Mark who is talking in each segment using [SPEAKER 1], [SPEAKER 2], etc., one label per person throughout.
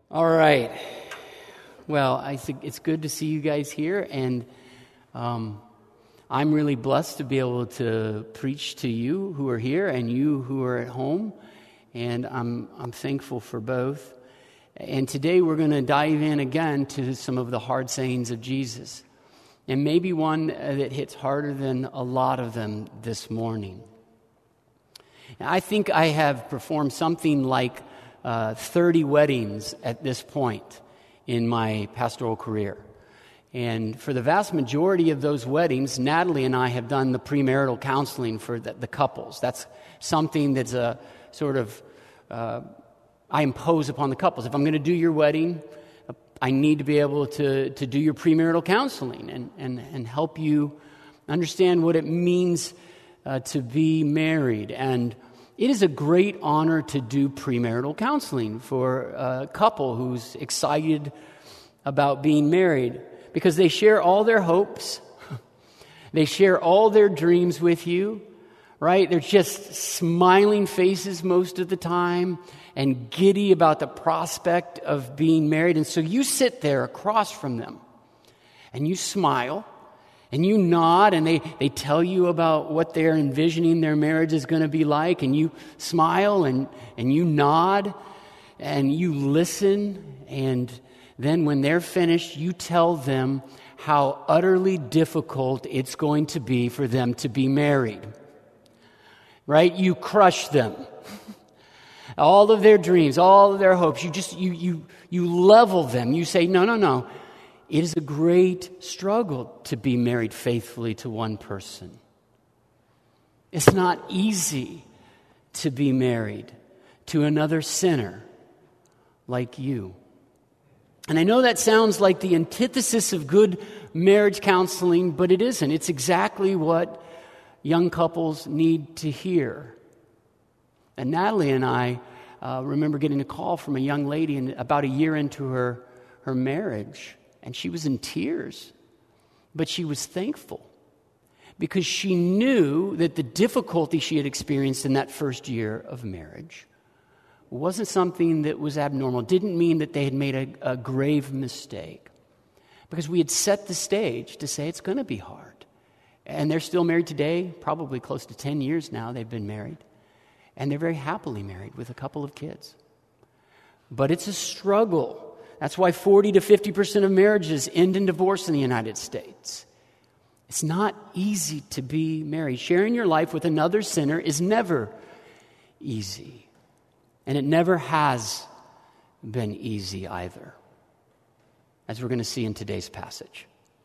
[SPEAKER 1] All right. Well, I think it's good to see you guys here, and I'm really blessed to be able to preach to you who are here and you who are at home, and I'm thankful for both. And today we're going to dive in again to some of the hard sayings of Jesus, and maybe one that hits harder than a lot of them this morning. I think I have performed something like 30 weddings at this point in my pastoral career. And for the vast majority of those weddings, Natalie and I have done the premarital counseling for the couples. That's something that's a sort of, I impose upon the couples. If I'm going to do your wedding, I need to be able to do your premarital counseling and help you understand what it means to be married. And it is a great honor to do premarital counseling for a couple who's excited about being married, because they share all their hopes. They share all their dreams with you, right? They're just smiling faces most of the time and giddy about the prospect of being married. And so you sit there across from them and you smile and you nod, and they tell you about what they're envisioning their marriage is going to be like, and you smile and you nod and you listen, and then when they're finished, you tell them how utterly difficult it's going to be for them to be married. Right? You crush them. All of their dreams, all of their hopes, you level them. You say, no. It is a great struggle to be married faithfully to one person. It's not easy to be married to another sinner like you. And I know that sounds like the antithesis of good marriage counseling, but it isn't. It's exactly what young couples need to hear. And Natalie and I remember getting a call from a young lady about a year into her marriage. And she was in tears, but she was thankful because she knew that the difficulty she had experienced in that first year of marriage wasn't something that was abnormal. It didn't mean that they had made a grave mistake, because we had set the stage to say it's going to be hard. And they're still married today, probably close to 10 years now they've been married. And they're very happily married with a couple of kids. But it's a struggle. That's why 40 to 50% of marriages end in divorce in the United States. It's not easy to be married. Sharing your life with another sinner is never easy. And it never has been easy either, as we're going to see in today's passage.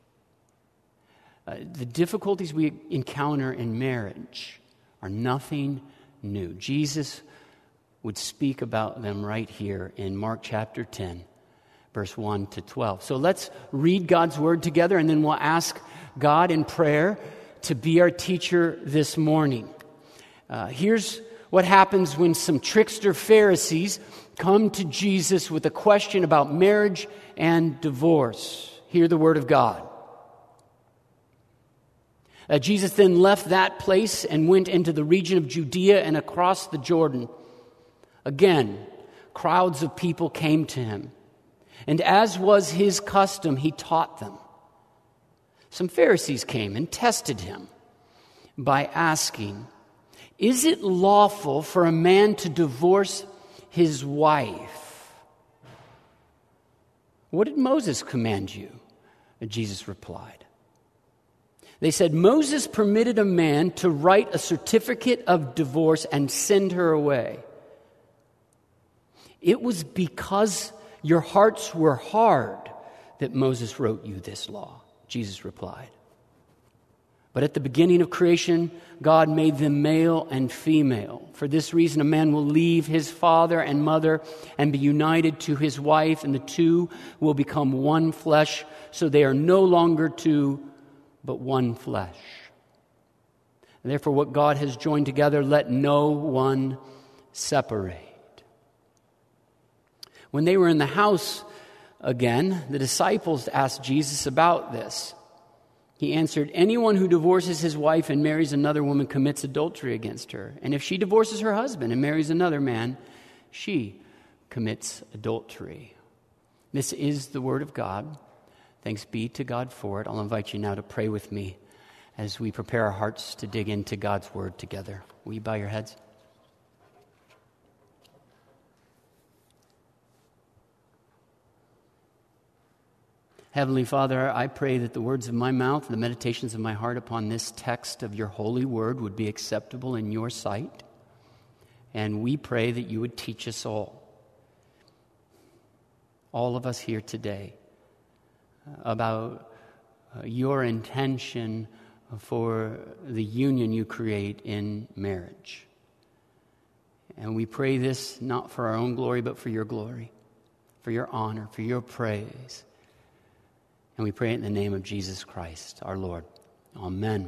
[SPEAKER 1] The difficulties we encounter in marriage are nothing new. Jesus would speak about them right here in Mark chapter 10. Verse 1 to 12. So let's read God's word together, and then we'll ask God in prayer to be our teacher this morning. Here's what happens when some trickster Pharisees come to Jesus with a question about marriage and divorce. Hear the word of God. Jesus then left that place and went into the region of Judea and across the Jordan. Again, crowds of people came to him. And as was his custom, he taught them. Some Pharisees came and tested him by asking, "Is it lawful for a man to divorce his wife?" "What did Moses command you?" Jesus replied. They said, "Moses permitted a man to write a certificate of divorce and send her away." "It was because your hearts were hard that Moses wrote you this law," Jesus replied. "But at the beginning of creation, God made them male and female. For this reason, a man will leave his father and mother and be united to his wife, and the two will become one flesh. So they are no longer two, but one flesh. And therefore, what God has joined together, let no one separate." When they were in the house again, the disciples asked Jesus about this. He answered, "Anyone who divorces his wife and marries another woman commits adultery against her. And if she divorces her husband and marries another man, she commits adultery This is the Word of God. Thanks be to God for it. I'll invite you now to pray with me as we prepare our hearts to dig into God's Word together. Will you bow your heads? Heavenly Father, I pray that the words of my mouth and the meditations of my heart upon this text of your holy word would be acceptable in your sight. And we pray that you would teach us all of us here today, about your intention for the union you create in marriage. And we pray this not for our own glory, but for your glory, for your honor, for your praise. And we pray it in the name of Jesus Christ, our Lord. Amen.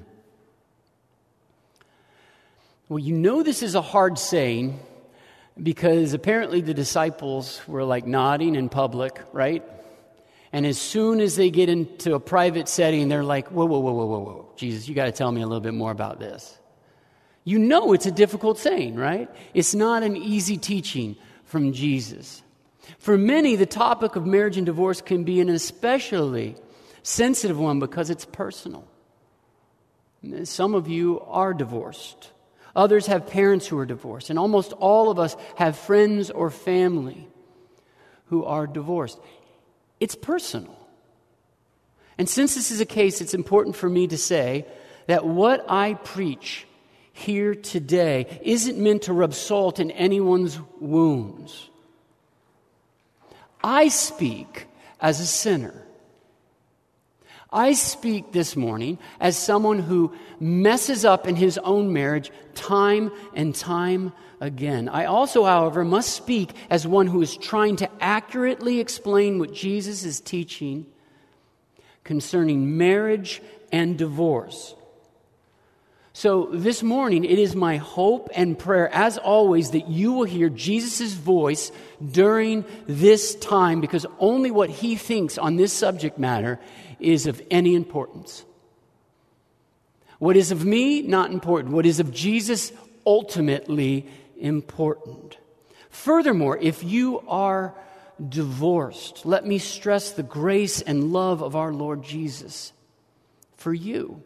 [SPEAKER 1] Well, you know this is a hard saying because apparently the disciples were like nodding in public, right? And as soon as they get into a private setting, they're like, whoa. Jesus, you got to tell me a little bit more about this. You know it's a difficult saying, right? It's not an easy teaching from Jesus. For many, the topic of marriage and divorce can be an especially sensitive one because it's personal. Some of you are divorced. Others have parents who are divorced. And almost all of us have friends or family who are divorced. It's personal. And since this is a case, it's important for me to say that what I preach here today isn't meant to rub salt in anyone's wounds. I speak as a sinner. I speak this morning as someone who messes up in his own marriage time and time again. I also, however, must speak as one who is trying to accurately explain what Jesus is teaching concerning marriage and divorce. So this morning, it is my hope and prayer, as always, that you will hear Jesus' voice during this time, because only what he thinks on this subject matter is of any importance. What is of me, not important. What is of Jesus, ultimately important. Furthermore, if you are divorced, let me stress the grace and love of our Lord Jesus for you.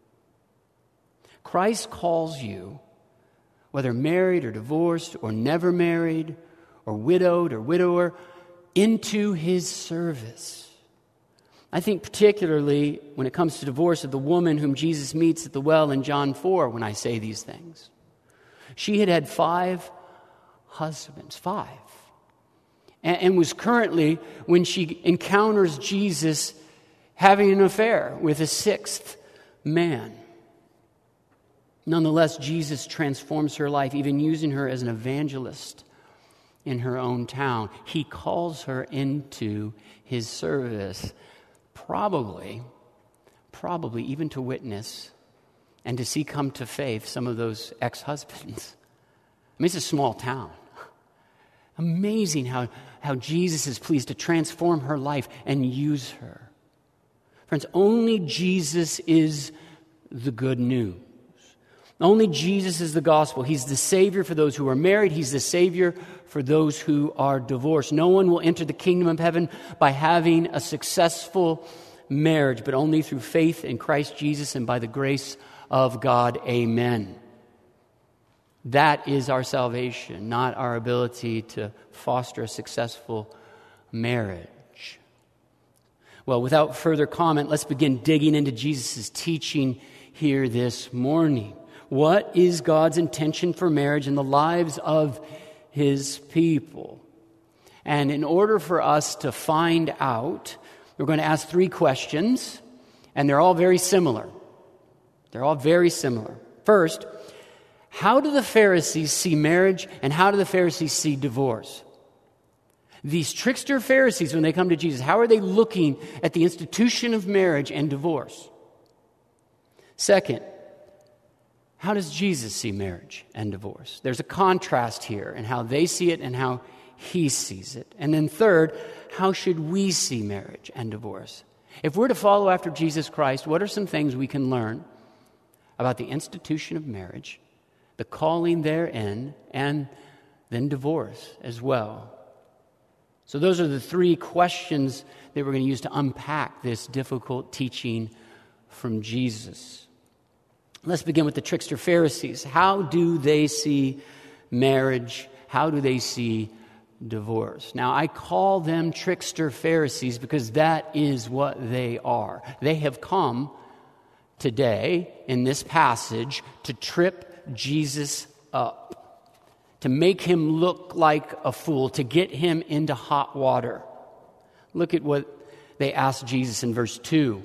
[SPEAKER 1] Christ calls you, whether married or divorced or never married or widowed or widower, into his service. I think particularly when it comes to divorce of the woman whom Jesus meets at the well in John 4 when I say these things. She had had 5 husbands, 5. And was currently, when she encounters Jesus, having an affair with a 6th man. Nonetheless, Jesus transforms her life, even using her as an evangelist in her own town. He calls her into his service, probably even to witness and to see come to faith some of those ex-husbands. I mean, it's a small town. Amazing how Jesus is pleased to transform her life and use her. Friends, only Jesus is the good news. Only Jesus is the gospel. He's the Savior for those who are married. He's the Savior for those who are divorced. No one will enter the kingdom of heaven by having a successful marriage, but only through faith in Christ Jesus and by the grace of God. Amen. That is our salvation, not our ability to foster a successful marriage. Well, without further comment, let's begin digging into Jesus' teaching here this morning. What is God's intention for marriage in the lives of his people? And in order for us to find out, we're going to ask 3 questions, and they're all very similar. First, how do the Pharisees see marriage, and how do the Pharisees see divorce? These trickster Pharisees, when they come to Jesus, how are they looking at the institution of marriage and divorce? Second, how does Jesus see marriage and divorce? There's a contrast here in how they see it and how he sees it. And then third, how should we see marriage and divorce? If we're to follow after Jesus Christ, what are some things we can learn about the institution of marriage, the calling therein, and then divorce as well? So those are the three questions that we're going to use to unpack this difficult teaching from Jesus. Let's begin with the trickster Pharisees. How do they see marriage? How do they see divorce? Now, I call them trickster Pharisees because that is what they are. They have come today in this passage to trip Jesus up, to make him look like a fool, to get him into hot water. Look at what they asked Jesus in verse 2.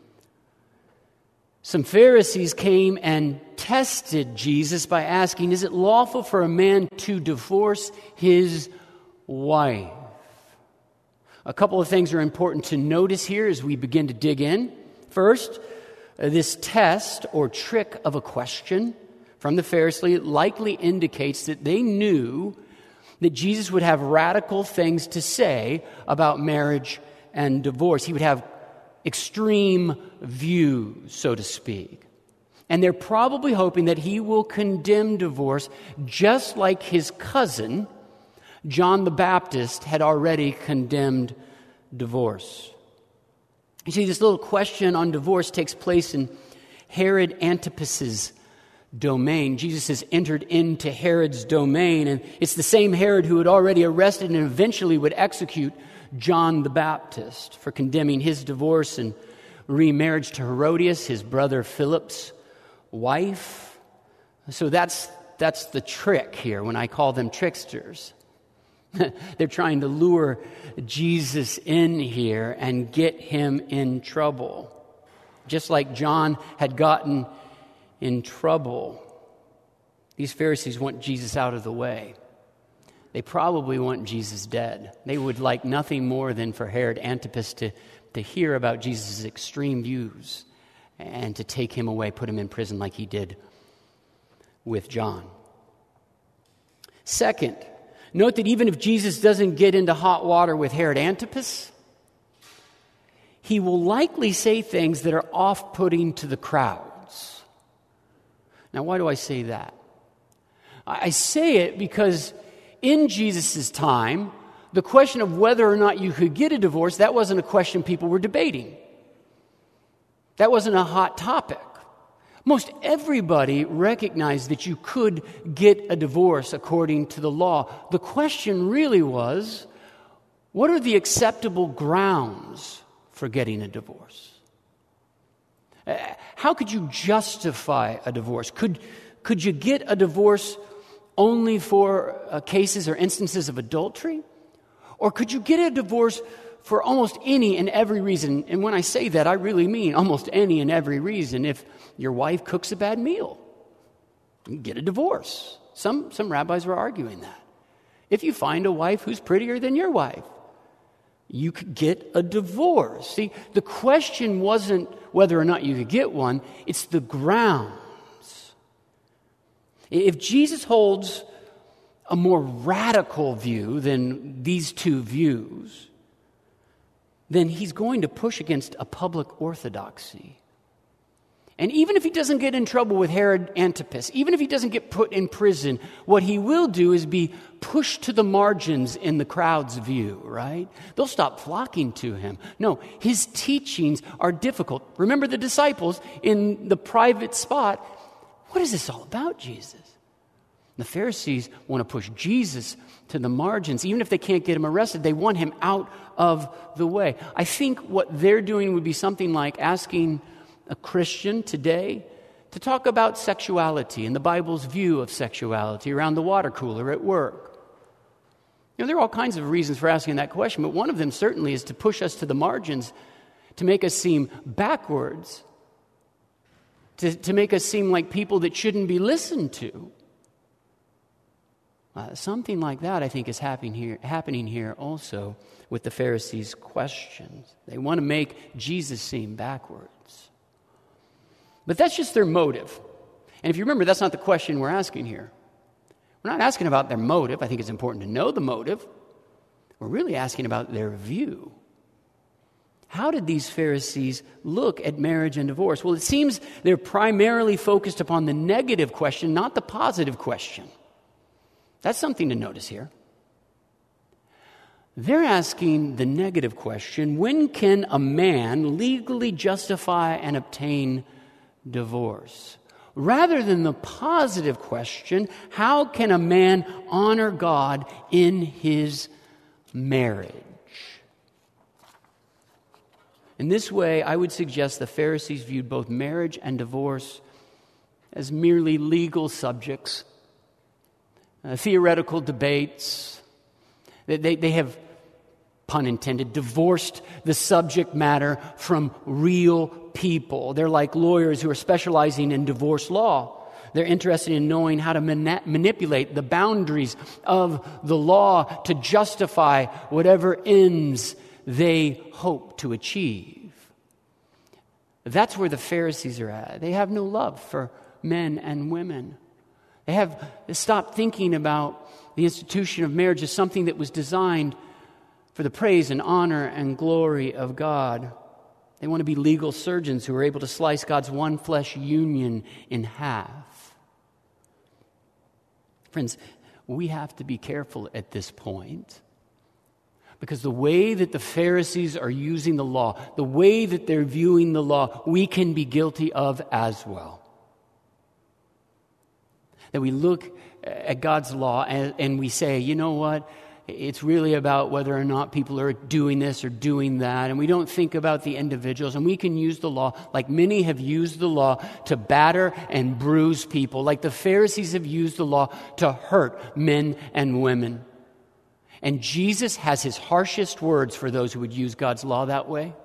[SPEAKER 1] Some Pharisees came and tested Jesus by asking, is it lawful for a man to divorce his wife? A couple of things are important to notice here as we begin to dig in. First, this test or trick of a question from the Pharisees likely indicates that they knew that Jesus would have radical things to say about marriage and divorce. He would have extreme views, so to speak. And they're probably hoping that he will condemn divorce just like his cousin, John the Baptist, had already condemned divorce. You see, this little question on divorce takes place in Herod Antipas's domain. Jesus has entered into Herod's domain, and it's the same Herod who had already arrested and eventually would execute John the Baptist for condemning his divorce and remarriage to Herodias, his brother Philip's wife. So that's the trick here when I call them tricksters. They're trying to lure Jesus in here and get him in trouble. Just like John had gotten in trouble. These Pharisees want Jesus out of the way. They probably want Jesus dead. They would like nothing more than for Herod Antipas to hear about Jesus' extreme views and to take him away, put him in prison like he did with John. Second, note that even if Jesus doesn't get into hot water with Herod Antipas, he will likely say things that are off-putting to the crowds. Now, why do I say that? I say it because in Jesus' time, the question of whether or not you could get a divorce, that wasn't a question people were debating. That wasn't a hot topic. Most everybody recognized that you could get a divorce according to the law. The question really was, what are the acceptable grounds for getting a divorce? How could you justify a divorce? Could you get a divorce only for cases or instances of adultery? Or could you get a divorce for almost any and every reason? And when I say that, I really mean almost any and every reason. If your wife cooks a bad meal, you can get a divorce. Some rabbis were arguing that. If you find a wife who's prettier than your wife, you could get a divorce. See, the question wasn't whether or not you could get one, it's the grounds. If Jesus holds a more radical view than these two views, then he's going to push against a public orthodoxy. And even if he doesn't get in trouble with Herod Antipas, even if he doesn't get put in prison, what he will do is be pushed to the margins in the crowd's view, right? They'll stop flocking to him. No, his teachings are difficult. Remember the disciples in the private spot. What is this all about, Jesus? The Pharisees want to push Jesus to the margins. Even if they can't get him arrested, they want him out of the way. I think what they're doing would be something like asking a Christian today to talk about sexuality and the Bible's view of sexuality around the water cooler at work. There are all kinds of reasons for asking that question, but one of them certainly is to push us to the margins, to make us seem backwards, to make us seem like people that shouldn't be listened to. Something like that, I think, is happening here also with the Pharisees' questions. They want to make Jesus seem backwards. But that's just their motive. And if you remember, that's not the question we're asking here. We're not asking about their motive. I think it's important to know the motive. We're really asking about their view. How did these Pharisees look at marriage and divorce? Well, it seems they're primarily focused upon the negative question, not the positive question. That's something to notice here. They're asking the negative question, when can a man legally justify and obtain divorce? Rather than the positive question, how can a man honor God in his marriage? In this way, I would suggest the Pharisees viewed both marriage and divorce as merely legal subjects, theoretical debates. They have, pun intended, divorced the subject matter from real people. They're like lawyers who are specializing in divorce law. They're interested in knowing how to manipulate the boundaries of the law to justify whatever ends they hope to achieve. That's where the Pharisees are at. They have no love for men and women. They have stopped thinking about the institution of marriage as something that was designed for the praise and honor and glory of God. They want to be legal surgeons who are able to slice God's one flesh union in half. Friends, we have to be careful at this point, because the way that the Pharisees are using the law, the way that they're viewing the law, we can be guilty of as well. That we look at God's law and we say, you know what? It's really about whether or not people are doing this or doing that. And we don't think about the individuals. And we can use the law, like many have used the law, to batter and bruise people. Like the Pharisees have used the law to hurt men and women. And Jesus has his harshest words for those who would use God's law that way.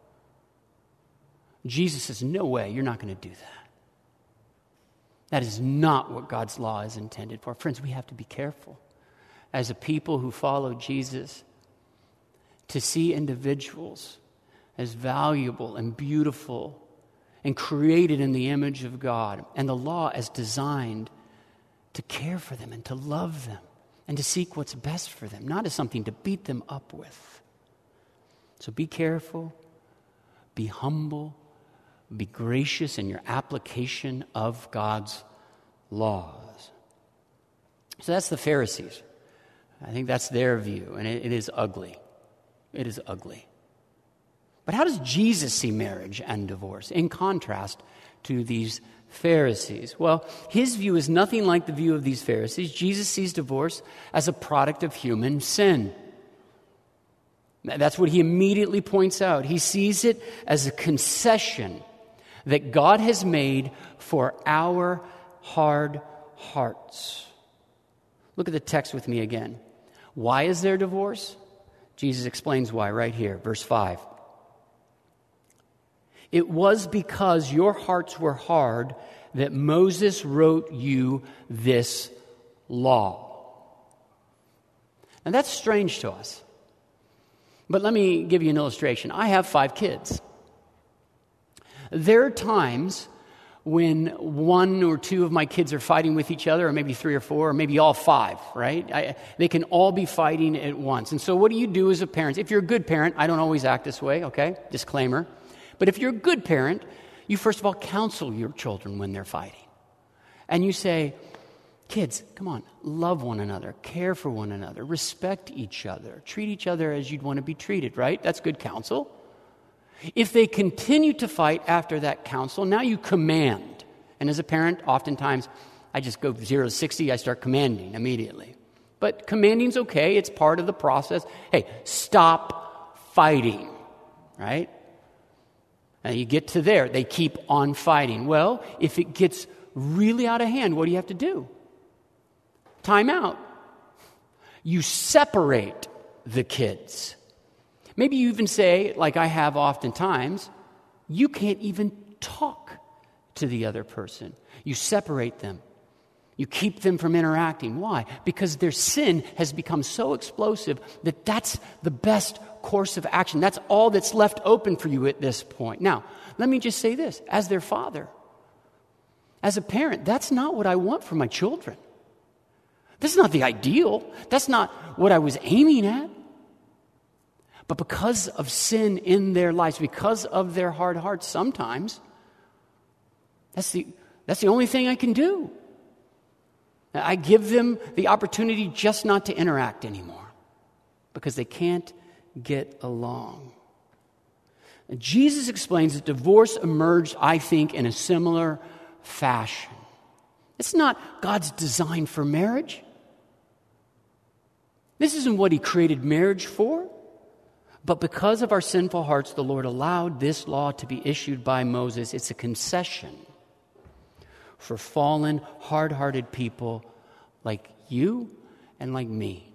[SPEAKER 1] Jesus says, no way, you're not going to do that. That is not what God's law is intended for. Friends, we have to be careful as a people who follow Jesus to see individuals as valuable and beautiful and created in the image of God, and the law as designed to care for them and to love them and to seek what's best for them, not as something to beat them up with. So be careful, be humble, be gracious in your application of God's laws. So that's the Pharisees. I think that's their view, and it is ugly. It is ugly. But how does Jesus see marriage and divorce in contrast to these Pharisees? Well, his view is nothing like the view of these Pharisees. Jesus sees divorce as a product of human sin. That's what he immediately points out. He sees it as a concession that God has made for our hard hearts. Look at the text with me again. Why is there divorce? Jesus explains why right here, verse 5. It was because your hearts were hard that Moses wrote you this law. And that's strange to us. But let me give you an illustration. I have 5 kids. There are times when 1 or 2 of my kids are fighting with each other, or maybe 3 or 4, or maybe all 5, right? They can all be fighting at once. And so what do you do as a parent? If you're a good parent, I don't always act this way, okay? Disclaimer. But if you're a good parent, you first of all counsel your children when they're fighting. And you say, kids, come on, love one another, care for one another, respect each other, treat each other as you'd want to be treated, right? That's good counsel. If they continue to fight after that counsel, now you command. And as a parent, oftentimes, I just go 0 to 60, I start commanding immediately. But commanding's okay, it's part of the process. Hey, stop fighting, right? And you get to there, they keep on fighting. Well, if it gets really out of hand, what do you have to do? Time out. You separate the kids. Maybe you even say, like I have oftentimes, you can't even talk to the other person. You separate them. You keep them from interacting. Why? Because their sin has become so explosive that that's the best course of action. That's all that's left open for you at this point. Now, let me just say this. As their father, as a parent, that's not what I want for my children. This is not the ideal. That's not what I was aiming at. But because of sin in their lives, because of their hard hearts, sometimes that's the only thing I can do. I give them the opportunity just not to interact anymore. because they can't get along. And Jesus explains that divorce emerged, I think, in a similar fashion. It's not God's design for marriage. This isn't what He created marriage for. But because of our sinful hearts, the Lord allowed this law to be issued by Moses. It's a concession for fallen, hard-hearted people like you and like me.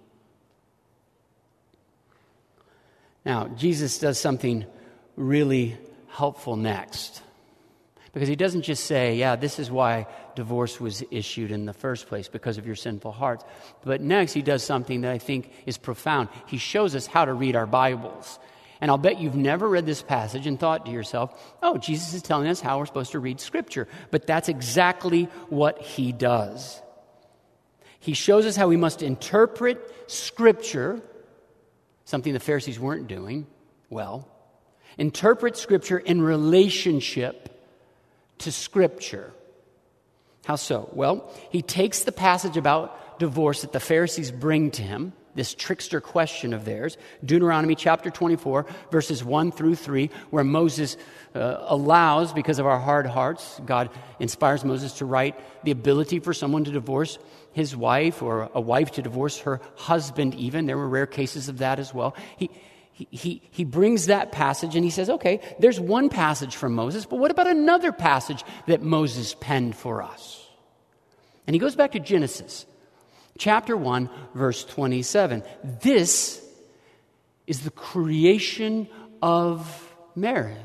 [SPEAKER 1] Now, Jesus does something really helpful next. Because He doesn't just say, yeah, this is why divorce was issued in the first place, because of your sinful hearts. But next, He does something that I think is profound. He shows us how to read our Bibles. And I'll bet you've never read this passage and thought to yourself, oh, Jesus is telling us how we're supposed to read Scripture. But that's exactly what He does. He shows us how we must interpret Scripture, something the Pharisees weren't doing well. Interpret Scripture in relationship to Scripture. How so? Well, He takes the passage about divorce that the Pharisees bring to Him, this trickster question of theirs, Deuteronomy chapter 24, verses 1 through 3, where Moses allows, because of our hard hearts, God inspires Moses to write the ability for someone to divorce his wife, or a wife to divorce her husband even. There were rare cases of that as well. He brings that passage and he says, okay, there's one passage from Moses, but what about another passage that Moses penned for us? And he goes back to Genesis, chapter 1, verse 27. This is the creation of marriage.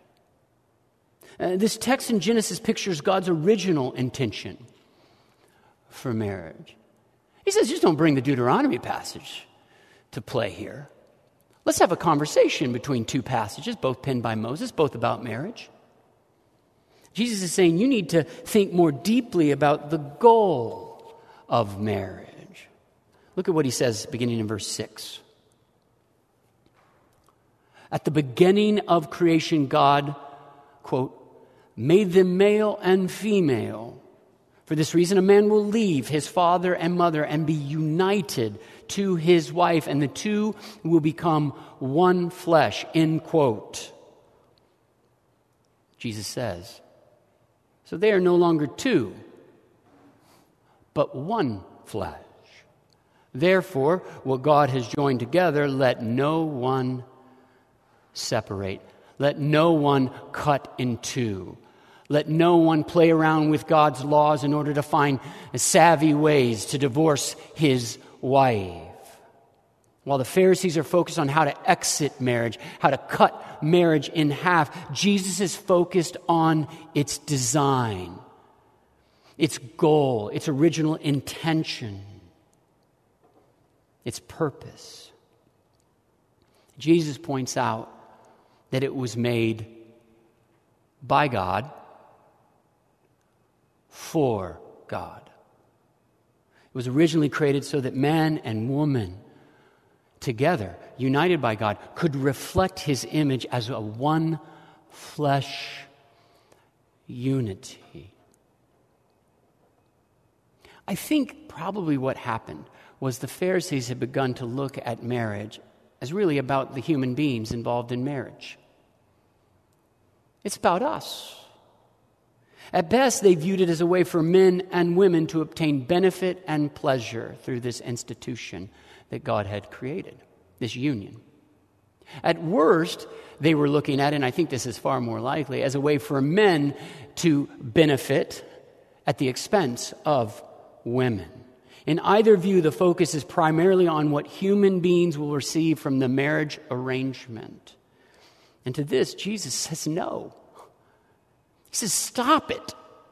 [SPEAKER 1] This text in Genesis pictures God's original intention for marriage. He says, just don't bring the Deuteronomy passage to play here. Let's have a conversation between two passages, both penned by Moses, both about marriage. Jesus is saying you need to think more deeply about the goal of marriage. Look at what He says beginning in verse 6. At the beginning of creation, God, quote, made them male and female. For this reason, a man will leave his father and mother and be united to his wife, and the two will become one flesh, end quote. Jesus says, so they are no longer two, but one flesh. Therefore, what God has joined together, let no one separate. Let no one cut in two. Let no one play around with God's laws in order to find savvy ways to divorce his wife. While the Pharisees are focused on how to exit marriage, how to cut marriage in half, Jesus is focused on its design, its goal, its original intention, its purpose. Jesus points out that it was made by God for God. It was originally created so that man and woman together, united by God, could reflect His image as a one flesh unity. I think probably what happened was the Pharisees had begun to look at marriage as really about the human beings involved in marriage. It's about us. At best, they viewed it as a way for men and women to obtain benefit and pleasure through this institution that God had created, this union. At worst, they were looking at, and I think this is far more likely, as a way for men to benefit at the expense of women. In either view, the focus is primarily on what human beings will receive from the marriage arrangement. And to this, Jesus says no. He says, stop it.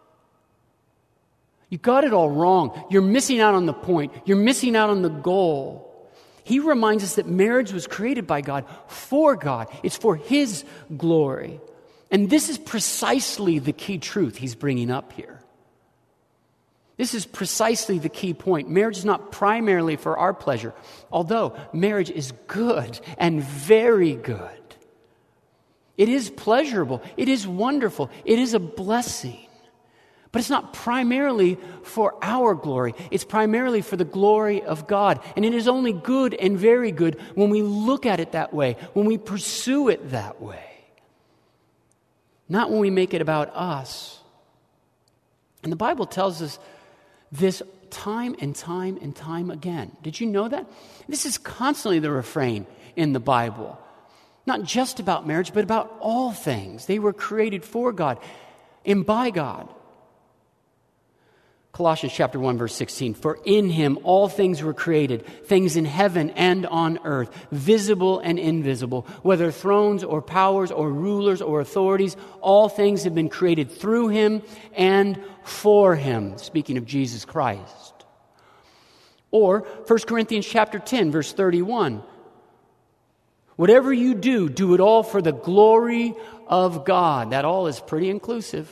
[SPEAKER 1] You got it all wrong. You're missing out on the point. You're missing out on the goal. He reminds us that marriage was created by God for God. It's for His glory. And this is precisely the key truth He's bringing up here. This is precisely the key point. Marriage is not primarily for our pleasure, although marriage is good and very good. It is pleasurable. It is wonderful. It is a blessing. But it's not primarily for our glory. It's primarily for the glory of God. And it is only good and very good when we look at it that way, when we pursue it that way. Not when we make it about us. And the Bible tells us this time and time and time again. Did you know that? This is constantly the refrain in the Bible. Not just about marriage, but about all things. They were created for God and by God. Colossians chapter 1, verse 16, for in him all things were created, things in heaven and on earth, visible and invisible, whether thrones or powers or rulers or authorities, all things have been created through him and for him, speaking of Jesus Christ. Or 1 Corinthians chapter 10, verse 31, whatever you do, do it all for the glory of God. That all is pretty inclusive.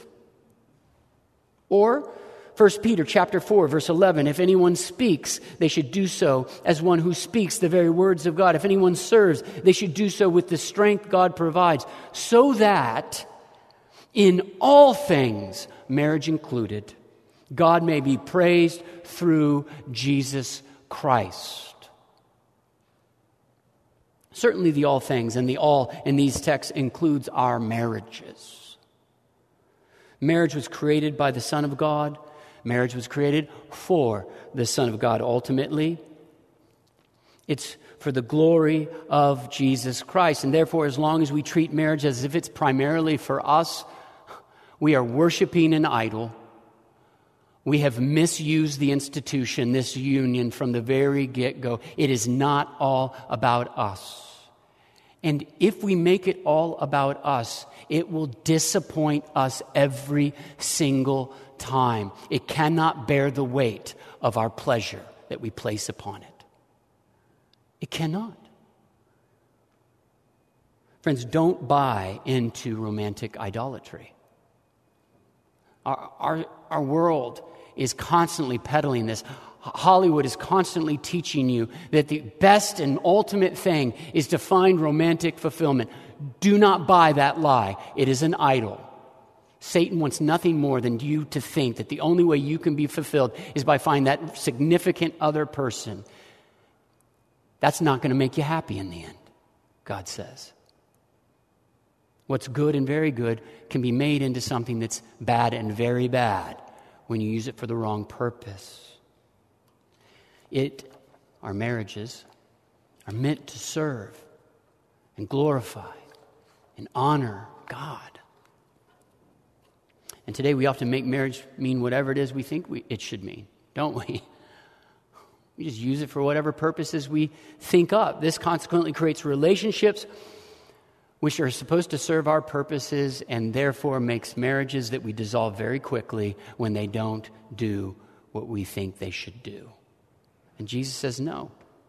[SPEAKER 1] Or 1 Peter chapter 4, verse 11, if anyone speaks, they should do so as one who speaks the very words of God. If anyone serves, they should do so with the strength God provides, so that in all things, marriage included, God may be praised through Jesus Christ. Certainly the all things and the all in these texts includes our marriages. Marriage was created by the Son of God. Marriage was created for the Son of God. Ultimately, it's for the glory of Jesus Christ. And therefore, as long as we treat marriage as if it's primarily for us, we are worshiping an idol. We have misused the institution, this union, from the very get-go. It is not all about us. And if we make it all about us, it will disappoint us every single time. It cannot bear the weight of our pleasure that we place upon it. It cannot. Friends, don't buy into romantic idolatry. Our world is constantly peddling this. Hollywood is constantly teaching you that the best and ultimate thing is to find romantic fulfillment. Do not buy that lie. It is an idol. Satan wants nothing more than you to think that the only way you can be fulfilled is by finding that significant other person. That's not going to make you happy in the end, God says. What's good and very good can be made into something that's bad and very bad when you use it for the wrong purpose. Our marriages, are meant to serve and glorify and honor God. And today we often make marriage mean whatever it is we think it should mean, don't we? We just use it for whatever purposes we think up. This consequently creates relationships which are supposed to serve our purposes and therefore makes marriages that we dissolve very quickly when they don't do what we think they should do. And Jesus says no.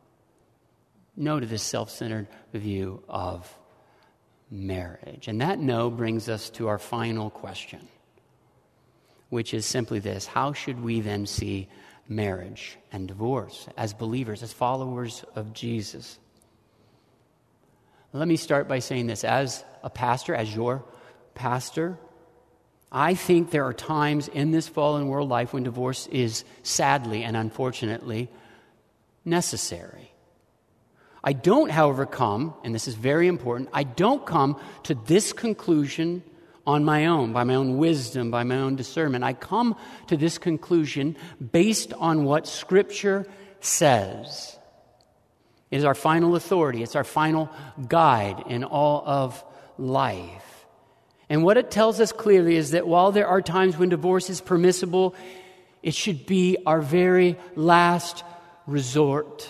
[SPEAKER 1] No to this self-centered view of marriage. And that no brings us to our final question, which is simply this: how should we then see marriage and divorce as believers, as followers of Jesus? Let me start by saying this. As a pastor, as your pastor, I think there are times in this fallen world life when divorce is sadly and unfortunately necessary. I don't, however, come, and this is very important, I don't come to this conclusion on my own, by my own wisdom, by my own discernment. I come to this conclusion based on what Scripture says. It is our final authority. It's our final guide in all of life. And what it tells us clearly is that while there are times when divorce is permissible, it should be our very last resort.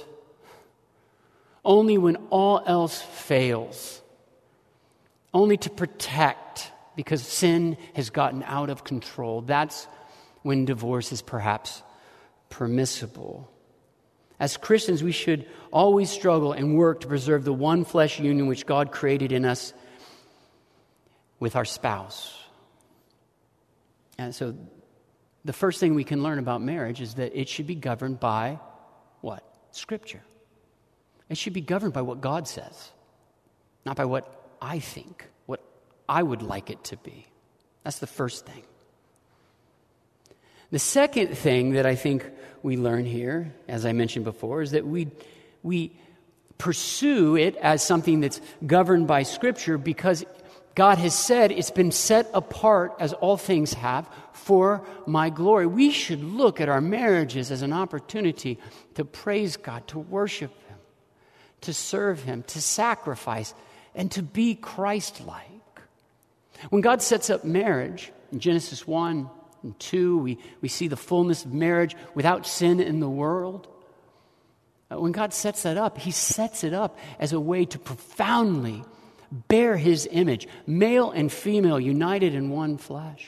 [SPEAKER 1] Only when all else fails. Only to protect, because sin has gotten out of control. That's when divorce is perhaps permissible. As Christians, we should always struggle and work to preserve the one flesh union which God created in us with our spouse. And so the first thing we can learn about marriage is that it should be governed by what? Scripture. It should be governed by what God says, not by what I think, what I would like it to be. That's the first thing. The second thing that I think we learn here, as I mentioned before, is that we pursue it as something that's governed by Scripture because God has said it's been set apart, as all things have, for my glory. We should look at our marriages as an opportunity to praise God, to worship Him, to serve Him, to sacrifice, and to be Christ-like. When God sets up marriage, in Genesis 1 and 2, we see the fullness of marriage without sin in the world. When God sets that up, He sets it up as a way to profoundly bear His image, male and female united in one flesh.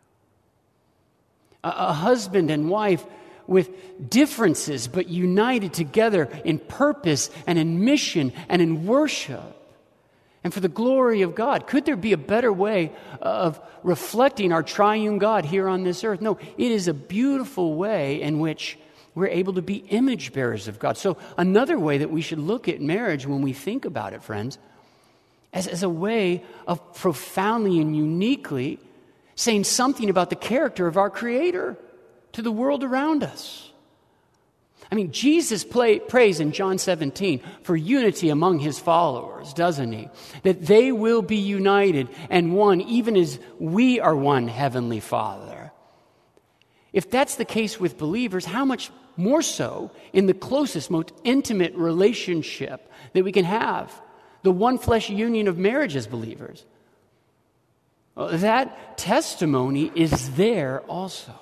[SPEAKER 1] A husband and wife with differences but united together in purpose and in mission and in worship and for the glory of God. Could there be a better way of reflecting our triune God here on this earth? No, it is a beautiful way in which we're able to be image bearers of God. So another way that we should look at marriage when we think about it, friends, as a way of profoundly and uniquely saying something about the character of our Creator to the world around us. I mean, Jesus prays in John 17 for unity among His followers, doesn't He? That they will be united and one, even as we are one, Heavenly Father. If that's the case with believers, how much more so in the closest, most intimate relationship that we can have, the one flesh union of marriage as believers? That testimony is there also.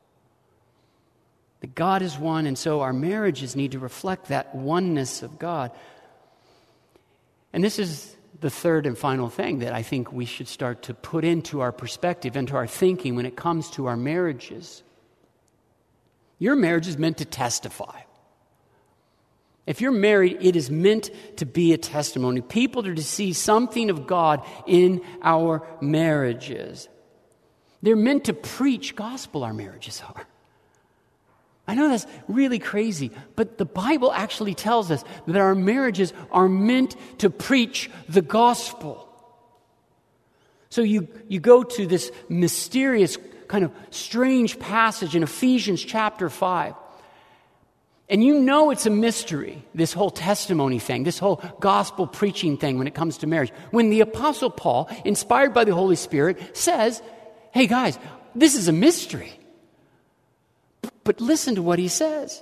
[SPEAKER 1] That God is one, and so our marriages need to reflect that oneness of God. And this is the third and final thing that I think we should start to put into our perspective, into our thinking when it comes to our marriages. Your marriage is meant to testify. If you're married, it is meant to be a testimony. People are to see something of God in our marriages. They're meant to preach gospel, our marriages are. I know that's really crazy, but the Bible actually tells us that our marriages are meant to preach the gospel. So you go to this mysterious, kind of strange passage in Ephesians chapter 5. And you know it's a mystery, this whole testimony thing, this whole gospel preaching thing when it comes to marriage. When the Apostle Paul, inspired by the Holy Spirit, says, hey guys, this is a mystery. But listen to what he says.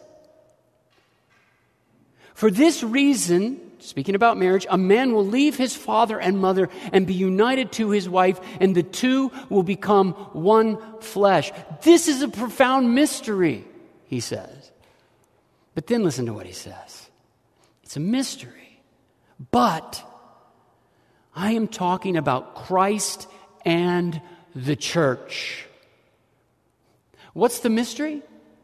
[SPEAKER 1] For this reason, speaking about marriage, a man will leave his father and mother and be united to his wife, and the two will become one flesh. This is a profound mystery, he says. But then listen to what he says. It's a mystery. But I am talking about Christ and the church. What's the mystery?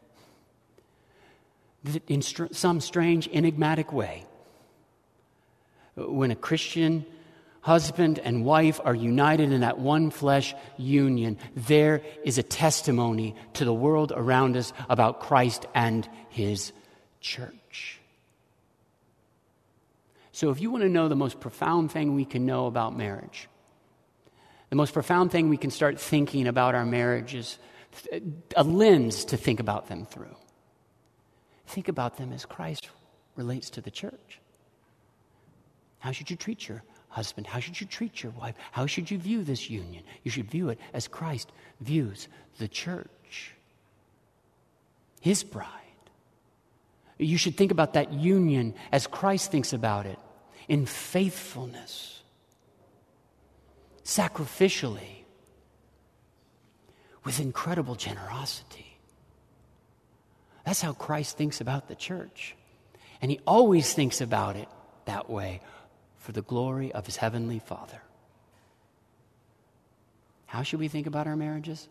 [SPEAKER 1] That in some strange, enigmatic way, when a Christian husband and wife are united in that one flesh union, there is a testimony to the world around us about Christ and His church. So if you want to know the most profound thing we can know about marriage, the most profound thing we can start thinking about our marriages, a lens to think about them through. Think about them as Christ relates to the church. How should you treat your husband? How should you treat your wife? How should you view this union? You should view it as Christ views the church, His bride. You should think about that union as Christ thinks about it, in faithfulness, sacrificially, with incredible generosity. That's how Christ thinks about the church. And He always thinks about it that way for the glory of His Heavenly Father. How should we think about our marriages?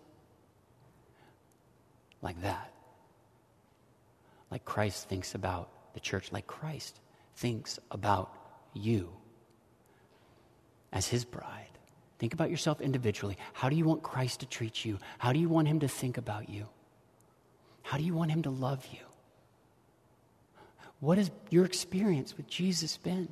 [SPEAKER 1] Like that. Like Christ thinks about the church. Like Christ thinks about you as His bride. Think about yourself individually. How do you want Christ to treat you? How do you want Him to think about you? How do you want Him to love you? What has your experience with Jesus been?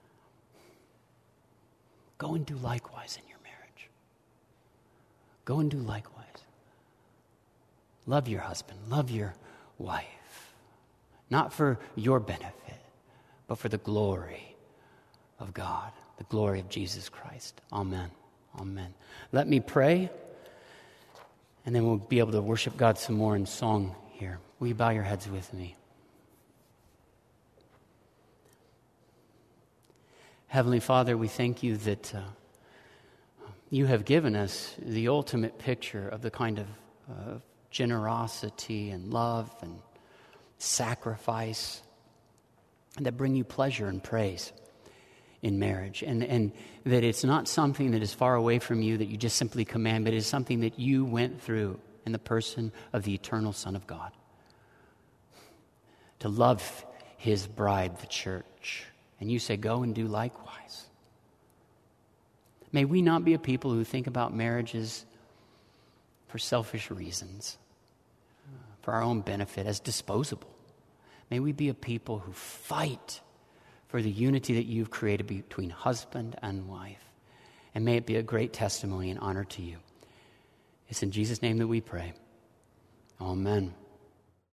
[SPEAKER 1] Go and do likewise in your marriage. Go and do likewise. Love your husband. Love your wife. Not for your benefit, but for the glory of God, the glory of Jesus Christ. Amen. Amen. Let me pray, and then we'll be able to worship God some more in song here. Will you bow your heads with me? Heavenly Father, we thank you that you have given us the ultimate picture of the kind of generosity and love and sacrifice that bring you pleasure and praise in marriage. And that it's not something that is far away from you that you just simply command, but it is something that you went through in the person of the eternal Son of God. To love his bride, the church. And you say, go and do likewise. May we not be a people who think about marriages for selfish reasons, for our own benefit, as disposable. May we be a people who fight for the unity that you've created between husband and wife. And may it be a great testimony and honor to you. It's in Jesus' name that we pray. Amen.